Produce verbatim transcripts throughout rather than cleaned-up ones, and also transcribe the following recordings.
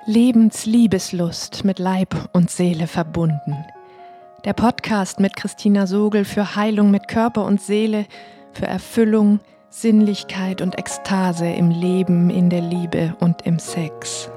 Lebensliebeslust mit Leib und Seele verbunden. Der Podcast mit Christina Sogel für Heilung mit Körper und Seele, für Erfüllung, Sinnlichkeit und Ekstase im Leben, in der Liebe und im Sex.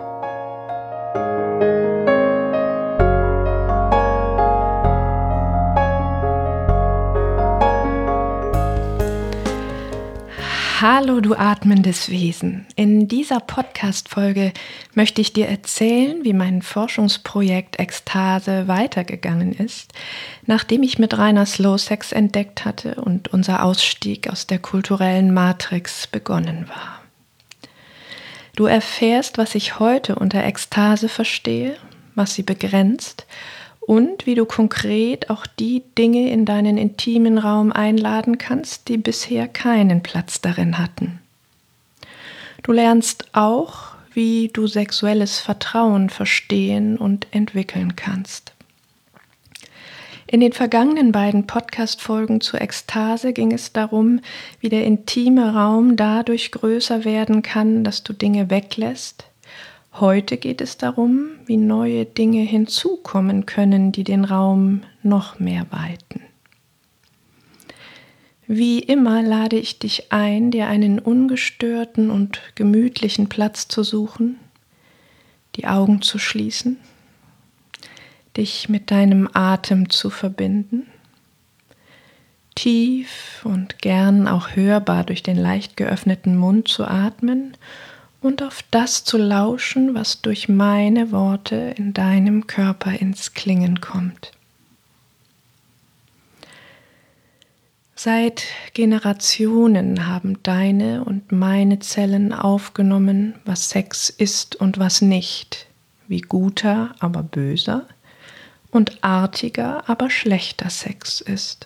Hallo, du atmendes Wesen. In dieser Podcast-Folge möchte ich dir erzählen, wie mein Forschungsprojekt Ekstase weitergegangen ist, nachdem ich mit reiner Slow Sex entdeckt hatte und unser Ausstieg aus der kulturellen Matrix begonnen war. Du erfährst, was ich heute unter Ekstase verstehe, was sie begrenzt und wie du konkret auch die Dinge in deinen intimen Raum einladen kannst, die bisher keinen Platz darin hatten. Du lernst auch, wie du sexuelles Vertrauen verstehen und entwickeln kannst. In den vergangenen beiden Podcast-Folgen zur Ekstase ging es darum, wie der intime Raum dadurch größer werden kann, dass du Dinge weglässt. Heute geht es darum, wie neue Dinge hinzukommen können, die den Raum noch mehr weiten. Wie immer lade ich dich ein, dir einen ungestörten und gemütlichen Platz zu suchen, die Augen zu schließen, dich mit deinem Atem zu verbinden, tief und gern auch hörbar durch den leicht geöffneten Mund zu atmen und auf das zu lauschen, was durch meine Worte in deinem Körper ins Klingen kommt. Seit Generationen haben deine und meine Zellen aufgenommen, was Sex ist und was nicht, wie guter, aber böser und artiger, aber schlechter Sex ist.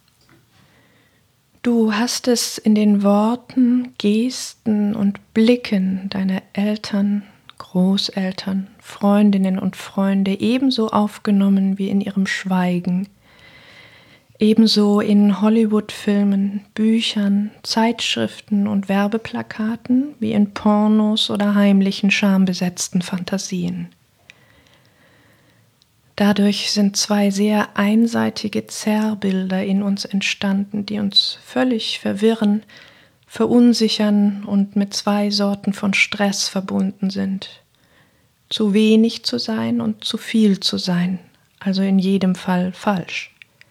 Du hast es in den Worten, Gesten und Blicken deiner Eltern, Großeltern, Freundinnen und Freunde ebenso aufgenommen wie in ihrem Schweigen, ebenso in Hollywood-Filmen, Büchern, Zeitschriften und Werbeplakaten wie in Pornos oder heimlichen, schambesetzten Fantasien. Dadurch sind zwei sehr einseitige Zerrbilder in uns entstanden, die uns völlig verwirren, verunsichern und mit zwei Sorten von Stress verbunden sind. Zu wenig zu sein und zu viel zu sein, also in jedem Fall falsch.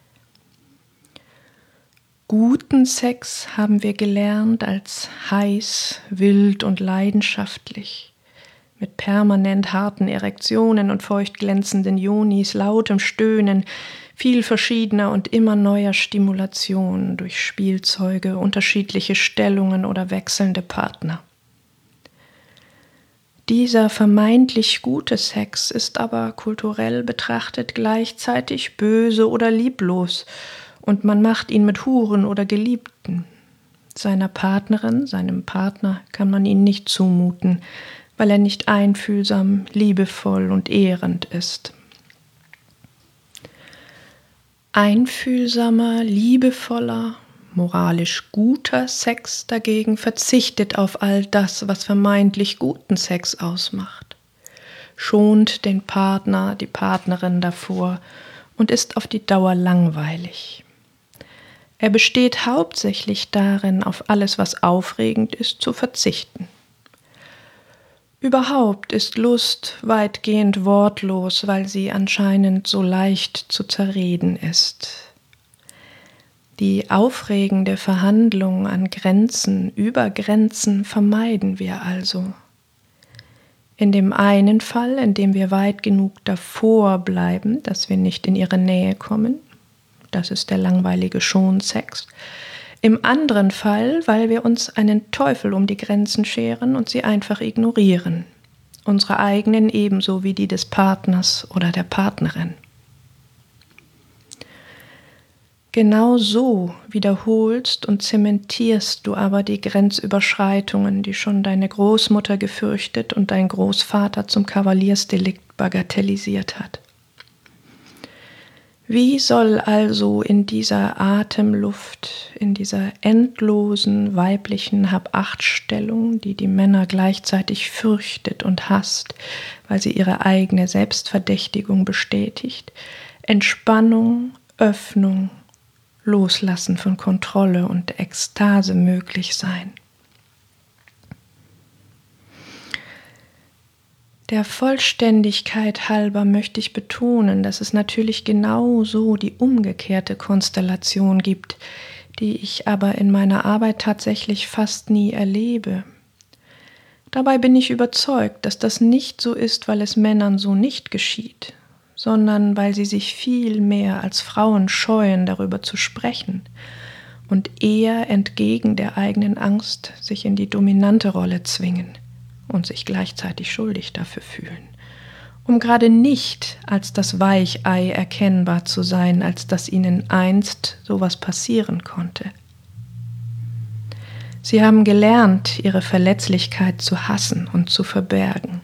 Guten Sex haben wir gelernt als heiß, wild und leidenschaftlich, mit permanent harten Erektionen und feucht glänzenden Yonis, lautem Stöhnen, viel verschiedener und immer neuer Stimulation durch Spielzeuge, unterschiedliche Stellungen oder wechselnde Partner. Dieser vermeintlich gute Sex ist aber kulturell betrachtet gleichzeitig böse oder lieblos und man macht ihn mit Huren oder Geliebten. Seiner Partnerin, seinem Partner kann man ihn nicht zumuten, weil er nicht einfühlsam, liebevoll und ehrend ist. Einfühlsamer, liebevoller, moralisch guter Sex dagegen verzichtet auf all das, was vermeintlich guten Sex ausmacht, schont den Partner, die Partnerin davor und ist auf die Dauer langweilig. Er besteht hauptsächlich darin, auf alles, was aufregend ist, zu verzichten. Überhaupt ist Lust weitgehend wortlos, weil sie anscheinend so leicht zu zerreden ist. Die aufregende Verhandlung an Grenzen, über Grenzen vermeiden wir also. In dem einen Fall, in dem wir weit genug davor bleiben, dass wir nicht in ihre Nähe kommen, das ist der langweilige Schonsex. Im anderen Fall, weil wir uns einen Teufel um die Grenzen scheren und sie einfach ignorieren. Unsere eigenen ebenso wie die des Partners oder der Partnerin. Genau so wiederholst und zementierst du aber die Grenzüberschreitungen, die schon deine Großmutter gefürchtet und dein Großvater zum Kavaliersdelikt bagatellisiert hat. Wie soll also in dieser Atemluft, in dieser endlosen weiblichen Hab-Acht-Stellung, die die Männer gleichzeitig fürchtet und hasst, weil sie ihre eigene Selbstverdächtigung bestätigt, Entspannung, Öffnung, Loslassen von Kontrolle und Ekstase möglich sein? Der Vollständigkeit halber möchte ich betonen, dass es natürlich genauso die umgekehrte Konstellation gibt, die ich aber in meiner Arbeit tatsächlich fast nie erlebe. Dabei bin ich überzeugt, dass das nicht so ist, weil es Männern so nicht geschieht, sondern weil sie sich viel mehr als Frauen scheuen, darüber zu sprechen und eher entgegen der eigenen Angst sich in die dominante Rolle zwingen und sich gleichzeitig schuldig dafür fühlen, um gerade nicht als das Weichei erkennbar zu sein, als dass ihnen einst sowas passieren konnte. Sie haben gelernt, ihre Verletzlichkeit zu hassen und zu verbergen.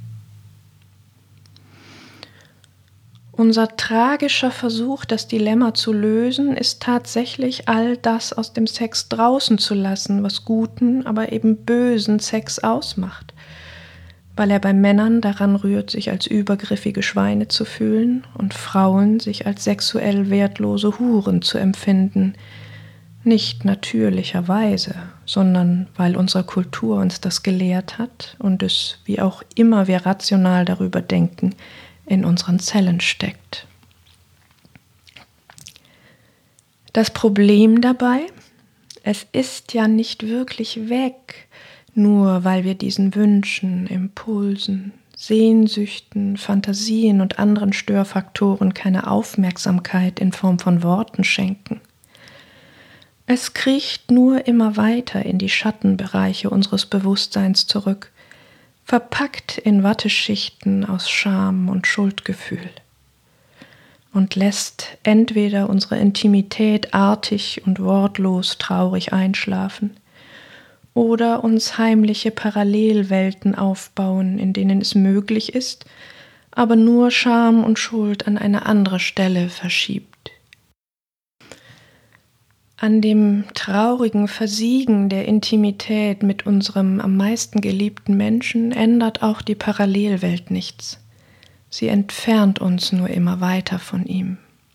Unser tragischer Versuch, das Dilemma zu lösen, ist tatsächlich all das aus dem Sex draußen zu lassen, was guten, aber eben bösen Sex ausmacht, weil er bei Männern daran rührt, sich als übergriffige Schweine zu fühlen und Frauen sich als sexuell wertlose Huren zu empfinden, nicht natürlicherweise, sondern weil unsere Kultur uns das gelehrt hat und es, wie auch immer wir rational darüber denken, in unseren Zellen steckt. Das Problem dabei, es ist ja nicht wirklich weg, nur weil wir diesen Wünschen, Impulsen, Sehnsüchten, Fantasien und anderen Störfaktoren keine Aufmerksamkeit in Form von Worten schenken. Es kriecht nur immer weiter in die Schattenbereiche unseres Bewusstseins zurück, verpackt in Watteschichten aus Scham und Schuldgefühl, und lässt entweder unsere Intimität artig und wortlos traurig einschlafen oder uns heimliche Parallelwelten aufbauen, in denen es möglich ist, aber nur Scham und Schuld an eine andere Stelle verschiebt. An dem traurigen Versiegen der Intimität mit unserem am meisten geliebten Menschen ändert auch die Parallelwelt nichts. Sie entfernt uns nur immer weiter von ihm.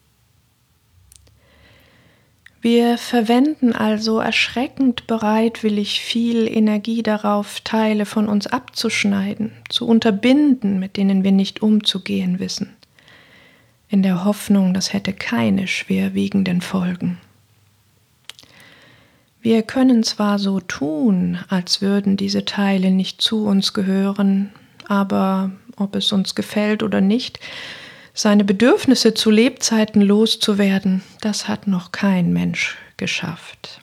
Wir verwenden also erschreckend bereitwillig viel Energie darauf, Teile von uns abzuschneiden, zu unterbinden, mit denen wir nicht umzugehen wissen, in der Hoffnung, das hätte keine schwerwiegenden Folgen. Wir können zwar so tun, als würden diese Teile nicht zu uns gehören, aber ob es uns gefällt oder nicht, seine Bedürfnisse zu Lebzeiten loszuwerden, das hat noch kein Mensch geschafft.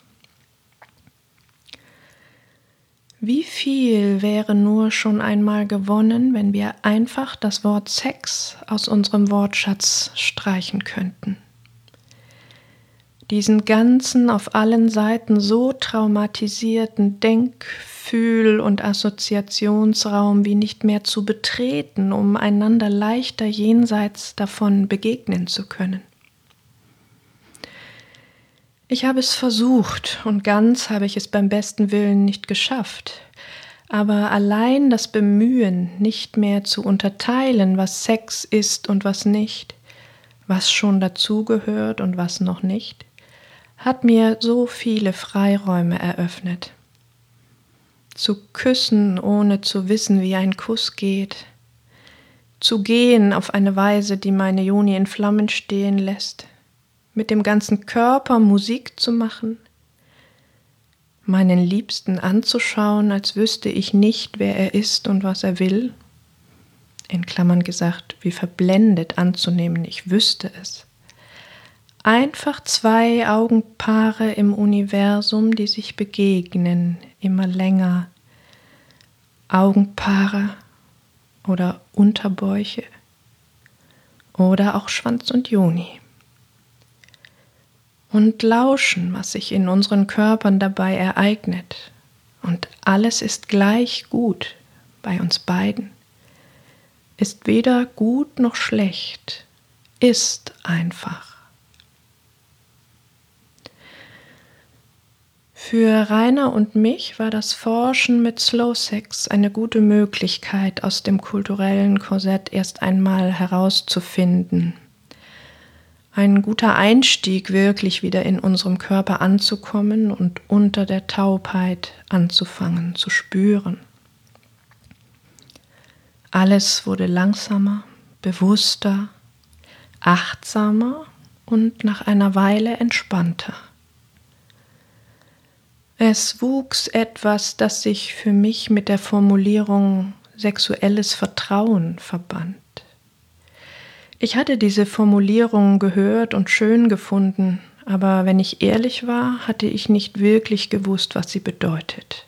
Wie viel wäre nur schon einmal gewonnen, wenn wir einfach das Wort Sex aus unserem Wortschatz streichen könnten? Diesen ganzen, auf allen Seiten so traumatisierten Denk-, Fühl- und Assoziationsraum wie nicht mehr zu betreten, um einander leichter jenseits davon begegnen zu können. Ich habe es versucht und ganz habe ich es beim besten Willen nicht geschafft. Aber allein das Bemühen, nicht mehr zu unterteilen, was Sex ist und was nicht, was schon dazugehört und was noch nicht, hat mir so viele Freiräume eröffnet. Zu küssen, ohne zu wissen, wie ein Kuss geht. Zu gehen auf eine Weise, die meine Joni in Flammen stehen lässt. Mit dem ganzen Körper Musik zu machen. Meinen Liebsten anzuschauen, als wüsste ich nicht, wer er ist und was er will. In Klammern gesagt, wie verblendet anzunehmen, ich wüsste es. Einfach zwei Augenpaare im Universum, die sich begegnen, immer länger. Augenpaare oder Unterbäuche oder auch Schwanz und Joni. Und lauschen, was sich in unseren Körpern dabei ereignet. Und alles ist gleich gut bei uns beiden. Ist weder gut noch schlecht. ist einfach. Für Rainer und mich war das Forschen mit Slow Sex eine gute Möglichkeit, aus dem kulturellen Korsett erst einmal herauszufinden. Ein guter Einstieg, wirklich wieder in unserem Körper anzukommen und unter der Taubheit anzufangen, zu spüren. Alles wurde langsamer, bewusster, achtsamer und nach einer Weile entspannter. Es wuchs etwas, das sich für mich mit der Formulierung sexuelles Vertrauen verband. Ich hatte diese Formulierung gehört und schön gefunden, aber wenn ich ehrlich war, hatte ich nicht wirklich gewusst, was sie bedeutet.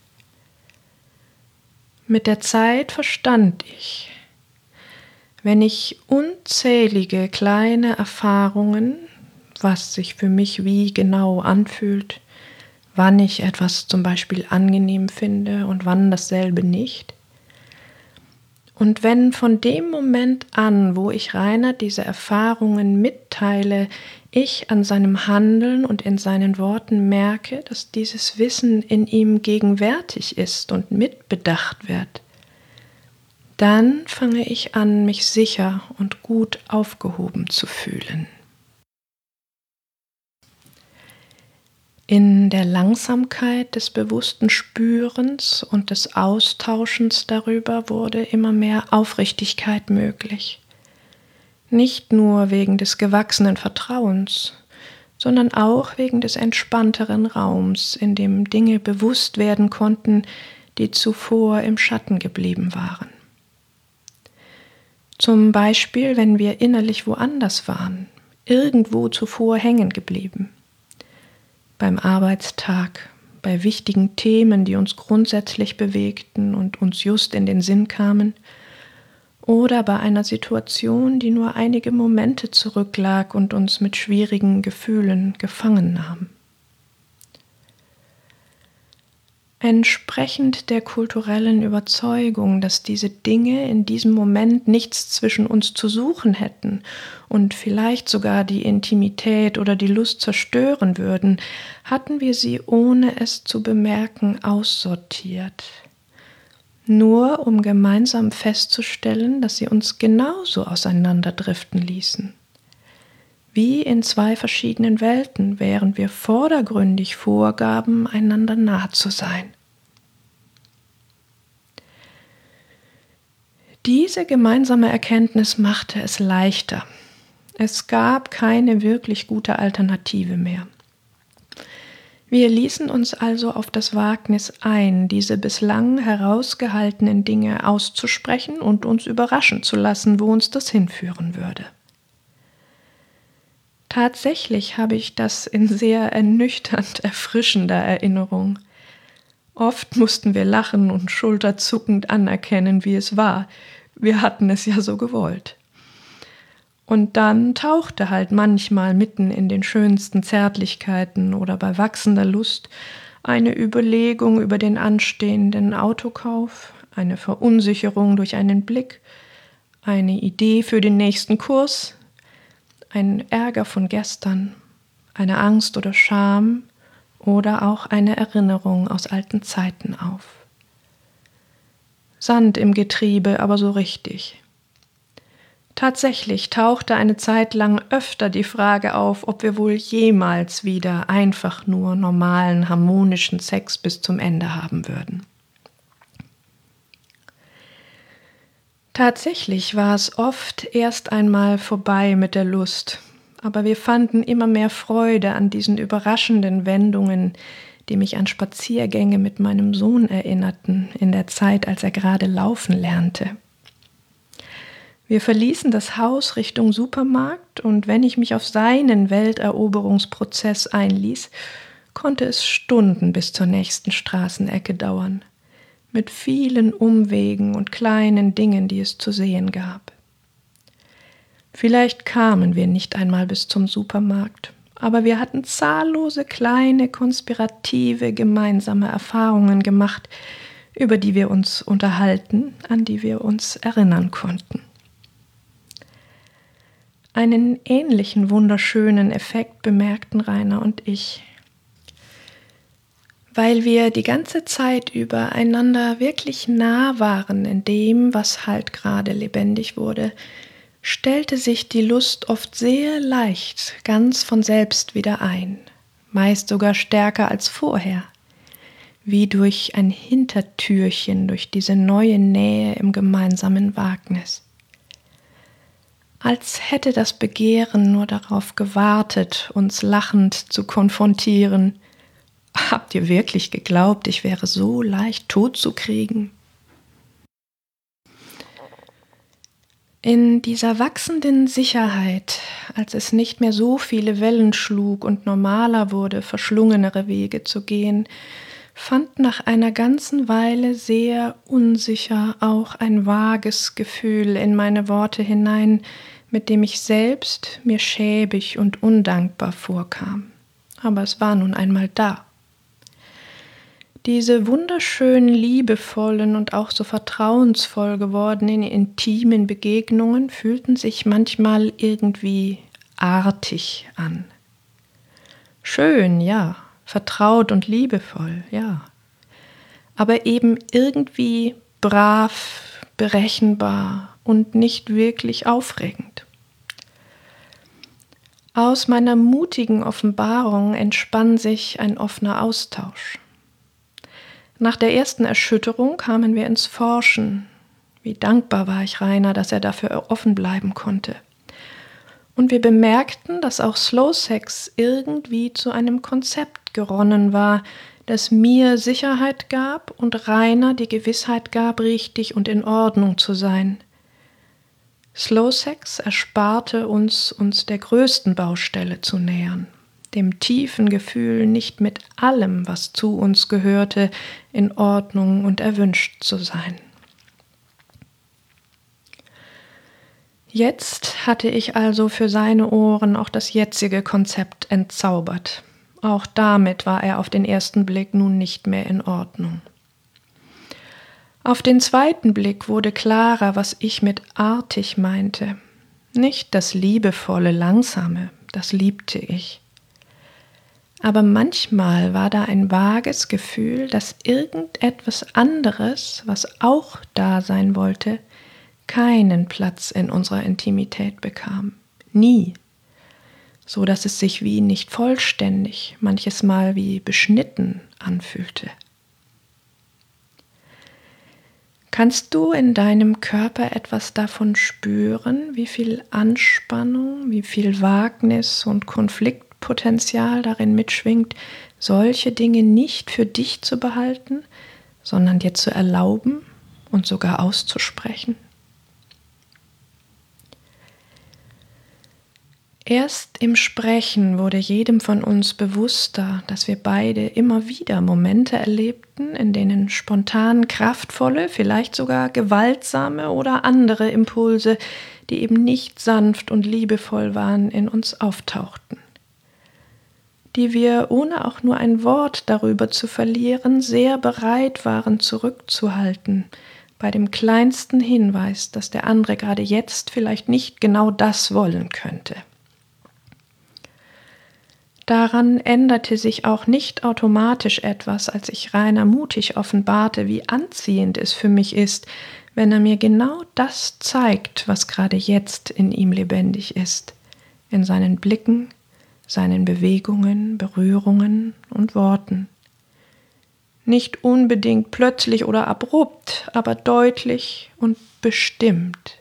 Mit der Zeit verstand ich, wenn ich unzählige kleine Erfahrungen, was sich für mich wie genau anfühlt, wann ich etwas zum Beispiel angenehm finde und wann dasselbe nicht. Und wenn von dem Moment an, wo ich Rainer diese Erfahrungen mitteile, ich an seinem Handeln und in seinen Worten merke, dass dieses Wissen in ihm gegenwärtig ist und mitbedacht wird, dann fange ich an, mich sicher und gut aufgehoben zu fühlen. In der Langsamkeit des bewussten Spürens und des Austauschens darüber wurde immer mehr Aufrichtigkeit möglich. Nicht nur wegen des gewachsenen Vertrauens, sondern auch wegen des entspannteren Raums, in dem Dinge bewusst werden konnten, die zuvor im Schatten geblieben waren. Zum Beispiel, wenn wir innerlich woanders waren, irgendwo zuvor hängen geblieben. Beim Arbeitstag, bei wichtigen Themen, die uns grundsätzlich bewegten und uns just in den Sinn kamen, oder bei einer Situation, die nur einige Momente zurücklag und uns mit schwierigen Gefühlen gefangen nahm. Entsprechend der kulturellen Überzeugung, dass diese Dinge in diesem Moment nichts zwischen uns zu suchen hätten und vielleicht sogar die Intimität oder die Lust zerstören würden, hatten wir sie, ohne es zu bemerken, aussortiert. Nur um gemeinsam festzustellen, dass sie uns genauso auseinanderdriften ließen. Wie in zwei verschiedenen Welten, während wir vordergründig vorgaben, einander nah zu sein. Diese gemeinsame Erkenntnis machte es leichter. Es gab keine wirklich gute Alternative mehr. Wir ließen uns also auf das Wagnis ein, diese bislang herausgehaltenen Dinge auszusprechen und uns überraschen zu lassen, wo uns das hinführen würde. Tatsächlich habe ich das in sehr ernüchternd erfrischender Erinnerung. Oft mussten wir lachen und schulterzuckend anerkennen, wie es war. Wir hatten es ja so gewollt. Und dann tauchte halt manchmal mitten in den schönsten Zärtlichkeiten oder bei wachsender Lust eine Überlegung über den anstehenden Autokauf, eine Verunsicherung durch einen Blick, eine Idee für den nächsten Kurs, ein Ärger von gestern, eine Angst oder Scham oder auch eine Erinnerung aus alten Zeiten auf. Sand im Getriebe, aber so richtig. Tatsächlich tauchte eine Zeit lang öfter die Frage auf, ob wir wohl jemals wieder einfach nur normalen, harmonischen Sex bis zum Ende haben würden. Tatsächlich war es oft erst einmal vorbei mit der Lust, aber wir fanden immer mehr Freude an diesen überraschenden Wendungen, die mich an Spaziergänge mit meinem Sohn erinnerten, in der Zeit, als er gerade laufen lernte. Wir verließen das Haus Richtung Supermarkt und wenn ich mich auf seinen Welteroberungsprozess einließ, konnte es Stunden bis zur nächsten Straßenecke dauern, mit vielen Umwegen und kleinen Dingen, die es zu sehen gab. Vielleicht kamen wir nicht einmal bis zum Supermarkt, aber wir hatten zahllose kleine, konspirative, gemeinsame Erfahrungen gemacht, über die wir uns unterhalten, an die wir uns erinnern konnten. Einen ähnlichen wunderschönen Effekt bemerkten Rainer und ich. Weil wir die ganze Zeit über einander wirklich nah waren in dem, was halt gerade lebendig wurde, stellte sich die Lust oft sehr leicht ganz von selbst wieder ein, meist sogar stärker als vorher, wie durch ein Hintertürchen, durch diese neue Nähe im gemeinsamen Wagnis. Als hätte das Begehren nur darauf gewartet, uns lachend zu konfrontieren. Habt ihr wirklich geglaubt, ich wäre so leicht tot zu kriegen? In dieser wachsenden Sicherheit, als es nicht mehr so viele Wellen schlug und normaler wurde, verschlungenere Wege zu gehen, fand nach einer ganzen Weile sehr unsicher auch ein vages Gefühl in meine Worte hinein, mit dem ich selbst mir schäbig und undankbar vorkam. Aber es war nun einmal da. Diese wunderschönen, liebevollen und auch so vertrauensvoll gewordenen intimen Begegnungen fühlten sich manchmal irgendwie artig an. Schön, ja, vertraut und liebevoll, ja. Aber eben irgendwie brav, berechenbar und nicht wirklich aufregend. Aus meiner mutigen Offenbarung entspann sich ein offener Austausch. Nach der ersten Erschütterung kamen wir ins Forschen. Wie dankbar war ich Rainer, dass er dafür offen bleiben konnte. Und wir bemerkten, dass auch Slow Sex irgendwie zu einem Konzept geronnen war, das mir Sicherheit gab und Rainer die Gewissheit gab, richtig und in Ordnung zu sein. Slow Sex ersparte uns, uns der größten Baustelle zu nähern, dem tiefen Gefühl, nicht mit allem, was zu uns gehörte, in Ordnung und erwünscht zu sein. Jetzt hatte ich also für seine Ohren auch das jetzige Konzept entzaubert. Auch damit war er auf den ersten Blick nun nicht mehr in Ordnung. Auf den zweiten Blick wurde klarer, was ich mit artig meinte. Nicht das liebevolle, langsame, das liebte ich. Aber manchmal war da ein vages Gefühl, dass irgendetwas anderes, was auch da sein wollte, keinen Platz in unserer Intimität bekam. Nie. So dass es sich wie nicht vollständig, manches Mal wie beschnitten anfühlte. Kannst du in deinem Körper etwas davon spüren, wie viel Anspannung, wie viel Wagnis und Konfliktpotenzial darin mitschwingt, solche Dinge nicht für dich zu behalten, sondern dir zu erlauben und sogar auszusprechen? Erst im Sprechen wurde jedem von uns bewusster, dass wir beide immer wieder Momente erlebten, in denen spontan kraftvolle, vielleicht sogar gewaltsame oder andere Impulse, die eben nicht sanft und liebevoll waren, in uns auftauchten. Die wir, ohne auch nur ein Wort darüber zu verlieren, sehr bereit waren zurückzuhalten, bei dem kleinsten Hinweis, dass der andere gerade jetzt vielleicht nicht genau das wollen könnte. Daran änderte sich auch nicht automatisch etwas, als ich Rainer mutig offenbarte, wie anziehend es für mich ist, wenn er mir genau das zeigt, was gerade jetzt in ihm lebendig ist, in seinen Blicken, seinen Bewegungen, Berührungen und Worten. Nicht unbedingt plötzlich oder abrupt, aber deutlich und bestimmt.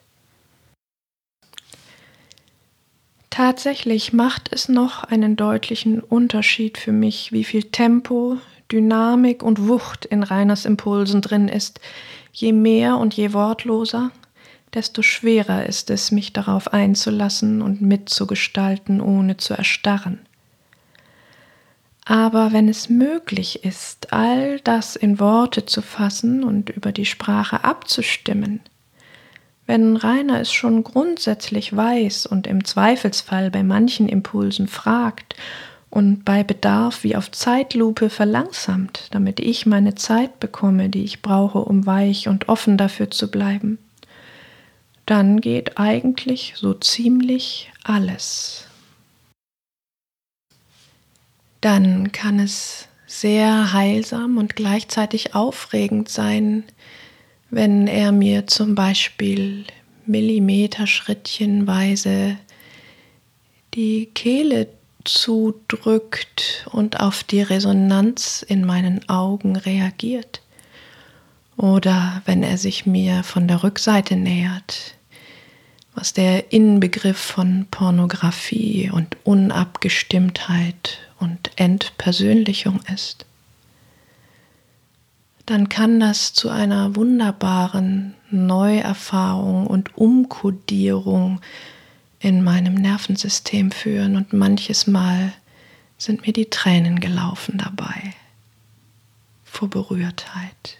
Tatsächlich macht es noch einen deutlichen Unterschied für mich, wie viel Tempo, Dynamik und Wucht in Rainers Impulsen drin ist. Je mehr und je wortloser, desto schwerer ist es, mich darauf einzulassen und mitzugestalten, ohne zu erstarren. Aber wenn es möglich ist, all das in Worte zu fassen und über die Sprache abzustimmen, wenn Rainer es schon grundsätzlich weiß und im Zweifelsfall bei manchen Impulsen fragt und bei Bedarf wie auf Zeitlupe verlangsamt, damit ich meine Zeit bekomme, die ich brauche, um weich und offen dafür zu bleiben, dann geht eigentlich so ziemlich alles. Dann kann es sehr heilsam und gleichzeitig aufregend sein, wenn er mir zum Beispiel millimeterschrittchenweise die Kehle zudrückt und auf die Resonanz in meinen Augen reagiert. Oder wenn er sich mir von der Rückseite nähert, was der Inbegriff von Pornografie und Unabgestimmtheit und Entpersönlichung ist, dann kann das zu einer wunderbaren Neuerfahrung und Umkodierung in meinem Nervensystem führen. Und manches Mal sind mir die Tränen gelaufen dabei, vor Berührtheit.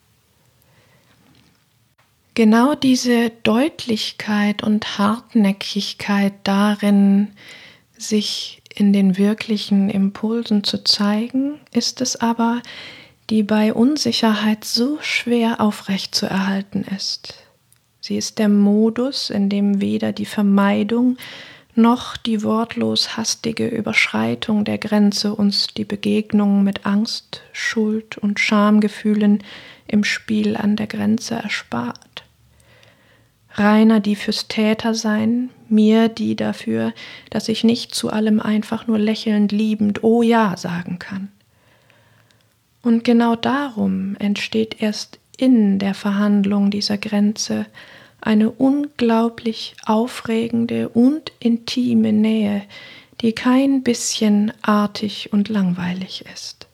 Genau diese Deutlichkeit und Hartnäckigkeit darin, sich in den wirklichen Impulsen zu zeigen, ist es aber, die bei Unsicherheit so schwer aufrechtzuerhalten ist. Sie ist der Modus, in dem weder die Vermeidung noch die wortlos hastige Überschreitung der Grenze uns die Begegnung mit Angst, Schuld und Schamgefühlen im Spiel an der Grenze erspart. Rainer die fürs Tätersein, mir die dafür, dass ich nicht zu allem einfach nur lächelnd liebend Oh ja sagen kann. Und genau darum entsteht erst in der Verhandlung dieser Grenze eine unglaublich aufregende und intime Nähe, die kein bisschen artig und langweilig ist.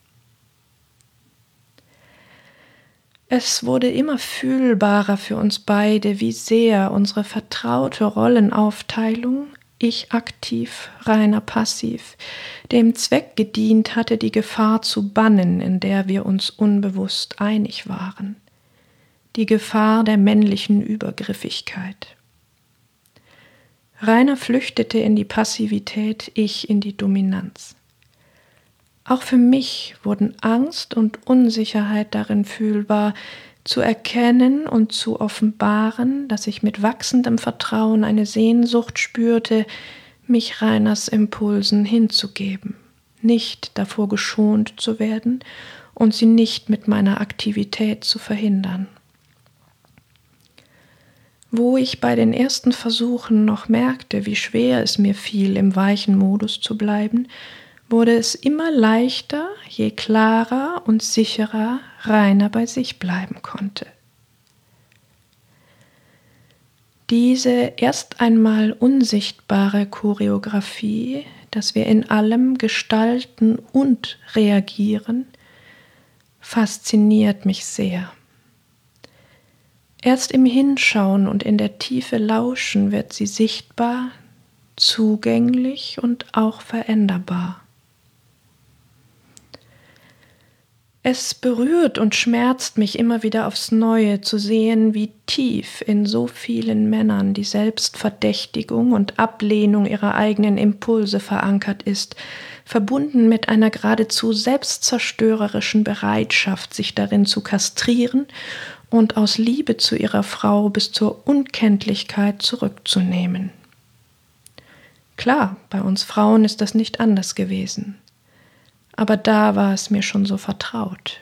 Es wurde immer fühlbarer für uns beide, wie sehr unsere vertraute Rollenaufteilung, ich aktiv, Rainer passiv, dem Zweck gedient hatte, die Gefahr zu bannen, in der wir uns unbewusst einig waren. Die Gefahr der männlichen Übergriffigkeit. Rainer flüchtete in die Passivität, ich in die Dominanz. Auch für mich wurden Angst und Unsicherheit darin fühlbar, zu erkennen und zu offenbaren, dass ich mit wachsendem Vertrauen eine Sehnsucht spürte, mich Rainers Impulsen hinzugeben, nicht davor geschont zu werden und sie nicht mit meiner Aktivität zu verhindern. Wo ich bei den ersten Versuchen noch merkte, wie schwer es mir fiel, im weichen Modus zu bleiben, wurde es immer leichter, je klarer und sicherer Rainer bei sich bleiben konnte. Diese erst einmal unsichtbare Choreografie, dass wir in allem gestalten und reagieren, fasziniert mich sehr. Erst im Hinschauen und in der Tiefe Lauschen wird sie sichtbar, zugänglich und auch veränderbar. Es berührt und schmerzt mich immer wieder aufs Neue zu sehen, wie tief in so vielen Männern die Selbstverdächtigung und Ablehnung ihrer eigenen Impulse verankert ist, verbunden mit einer geradezu selbstzerstörerischen Bereitschaft, sich darin zu kastrieren und aus Liebe zu ihrer Frau bis zur Unkenntlichkeit zurückzunehmen. Klar, bei uns Frauen ist das nicht anders gewesen. Aber da war es mir schon so vertraut.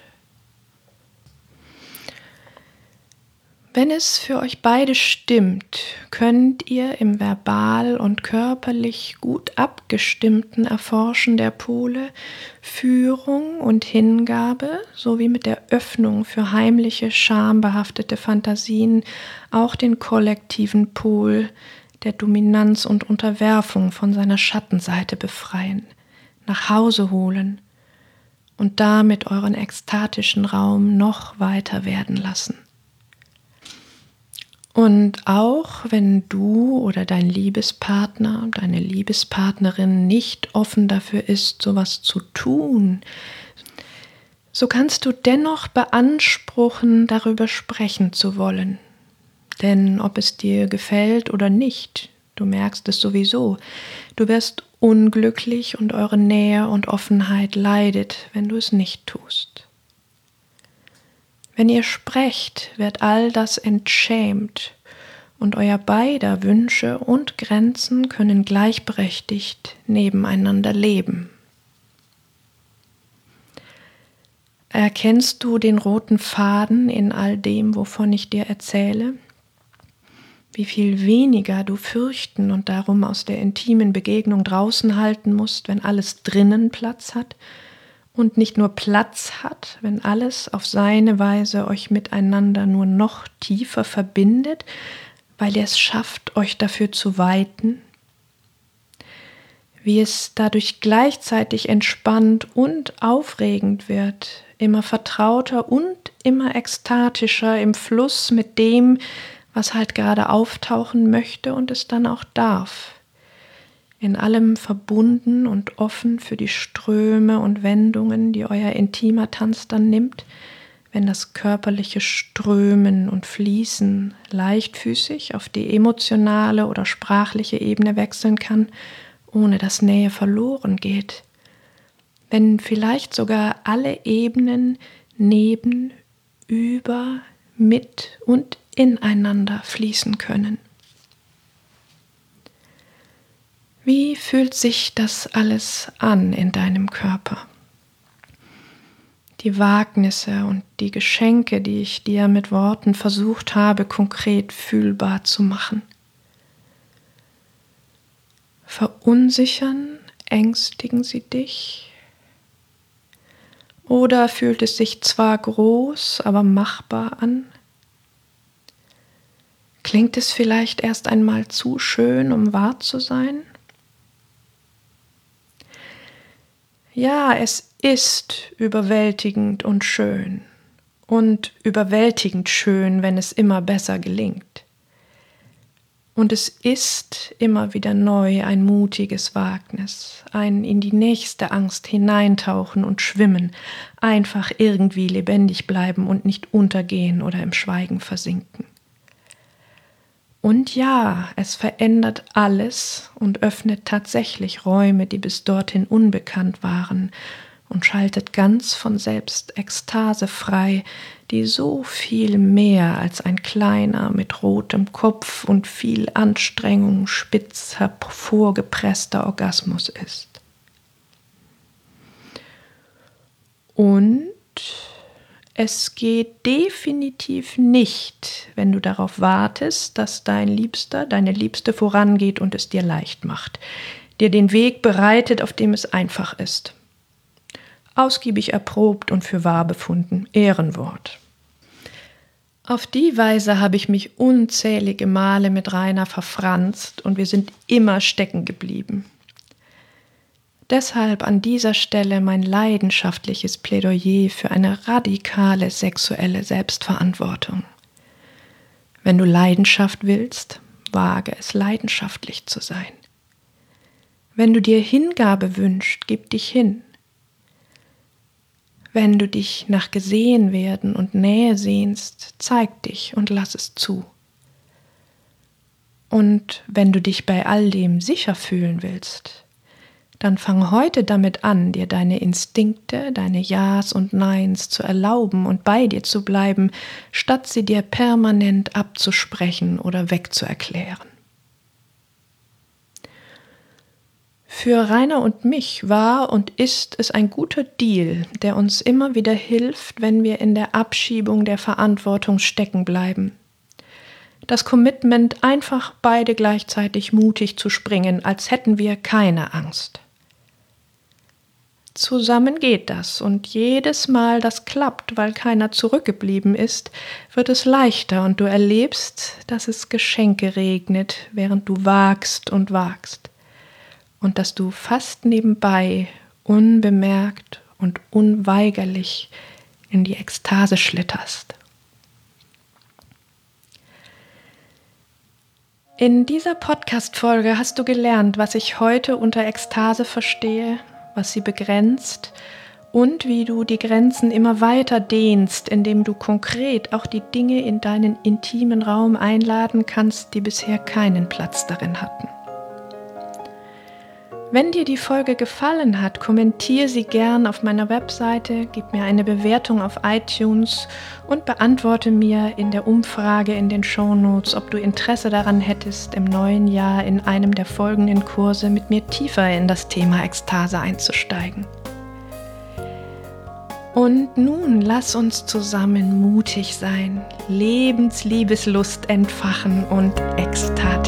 Wenn es für euch beide stimmt, könnt ihr im verbal und körperlich gut abgestimmten Erforschen der Pole Führung und Hingabe sowie mit der Öffnung für heimliche, schambehaftete Fantasien auch den kollektiven Pol der Dominanz und Unterwerfung von seiner Schattenseite befreien, nach Hause holen und damit euren ekstatischen Raum noch weiter werden lassen. Und auch wenn du oder dein Liebespartner, deine Liebespartnerin nicht offen dafür ist, sowas zu tun, so kannst du dennoch beanspruchen, darüber sprechen zu wollen. Denn ob es dir gefällt oder nicht, du merkst es sowieso, du wirst unglücklich und eure Nähe und Offenheit leidet, wenn du es nicht tust. Wenn ihr sprecht, wird all das entschämt und euer beider Wünsche und Grenzen können gleichberechtigt nebeneinander leben. Erkennst du den roten Faden in all dem, wovon ich dir erzähle? Wie viel weniger du fürchten und darum aus der intimen Begegnung draußen halten musst, wenn alles drinnen Platz hat und nicht nur Platz hat, wenn alles auf seine Weise euch miteinander nur noch tiefer verbindet, weil ihr es schafft, euch dafür zu weiten? Wie es dadurch gleichzeitig entspannt und aufregend wird, immer vertrauter und immer ekstatischer im Fluss mit dem, was halt gerade auftauchen möchte und es dann auch darf. In allem verbunden und offen für die Ströme und Wendungen, die euer intimer Tanz dann nimmt, wenn das körperliche Strömen und Fließen leichtfüßig auf die emotionale oder sprachliche Ebene wechseln kann, ohne dass Nähe verloren geht. Wenn vielleicht sogar alle Ebenen neben, über, mit und ineinander fließen können. Wie fühlt sich das alles an in deinem Körper? Die Wagnisse und die Geschenke, die ich dir mit Worten versucht habe, konkret fühlbar zu machen. Verunsichern, ängstigen sie dich? Oder fühlt es sich zwar groß, aber machbar an? Klingt es vielleicht erst einmal zu schön, um wahr zu sein? Ja, es ist überwältigend und schön. Und überwältigend schön, wenn es immer besser gelingt. Und es ist immer wieder neu ein mutiges Wagnis, ein in die nächste Angst hineintauchen und schwimmen, einfach irgendwie lebendig bleiben und nicht untergehen oder im Schweigen versinken. Und ja, es verändert alles und öffnet tatsächlich Räume, die bis dorthin unbekannt waren, und schaltet ganz von selbst Ekstase frei, die so viel mehr als ein kleiner mit rotem Kopf und viel Anstrengung spitz hervorgepresster Orgasmus ist. Und es geht definitiv nicht, wenn du darauf wartest, dass dein Liebster, deine Liebste vorangeht und es dir leicht macht, dir den Weg bereitet, auf dem es einfach ist. Ausgiebig erprobt und für wahr befunden, Ehrenwort. Auf die Weise habe ich mich unzählige Male mit Rainer verfranst und wir sind immer stecken geblieben. Deshalb an dieser Stelle mein leidenschaftliches Plädoyer für eine radikale sexuelle Selbstverantwortung. Wenn du Leidenschaft willst, wage es leidenschaftlich zu sein. Wenn du dir Hingabe wünschst, gib dich hin. Wenn du dich nach gesehen werden und Nähe sehnst, zeig dich und lass es zu. Und wenn du dich bei all dem sicher fühlen willst, dann fang heute damit an, dir deine Instinkte, deine Ja's und Neins zu erlauben und bei dir zu bleiben, statt sie dir permanent abzusprechen oder wegzuerklären. Für Rainer und mich war und ist es ein guter Deal, der uns immer wieder hilft, wenn wir in der Abschiebung der Verantwortung stecken bleiben. Das Commitment, einfach beide gleichzeitig mutig zu springen, als hätten wir keine Angst. Zusammen geht das und jedes Mal das klappt, weil keiner zurückgeblieben ist, wird es leichter und du erlebst, dass es Geschenke regnet, während du wagst und wagst. Und dass du fast nebenbei, unbemerkt und unweigerlich in die Ekstase schlitterst. In dieser Podcast-Folge hast du gelernt, was ich heute unter Ekstase verstehe, was sie begrenzt und wie du die Grenzen immer weiter dehnst, indem du konkret auch die Dinge in deinen intimen Raum einladen kannst, die bisher keinen Platz darin hatten. Wenn dir die Folge gefallen hat, kommentiere sie gern auf meiner Webseite, gib mir eine Bewertung auf iTunes und beantworte mir in der Umfrage in den Shownotes, ob du Interesse daran hättest, im neuen Jahr in einem der folgenden Kurse mit mir tiefer in das Thema Ekstase einzusteigen. Und nun lass uns zusammen mutig sein, Lebensliebeslust entfachen und Ekstase